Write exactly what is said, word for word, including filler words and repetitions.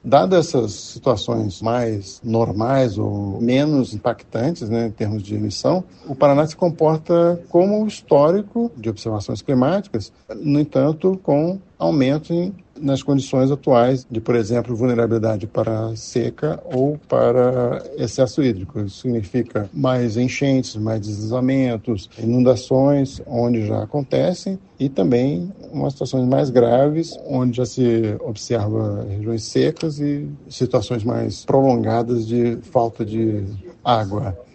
Dadas essas situações mais normais ou menos impactantes, né, em termos de emissão, o Paraná se comporta como histórico de observações climáticas, no entanto, com aumento em, nas condições atuais de, por exemplo, vulnerabilidade para seca ou para excesso hídrico. Isso significa mais enchentes, mais deslizamentos, inundações, onde já acontecem, e também umas situações mais graves, onde já se observa regiões secas e situações mais prolongadas de falta de água.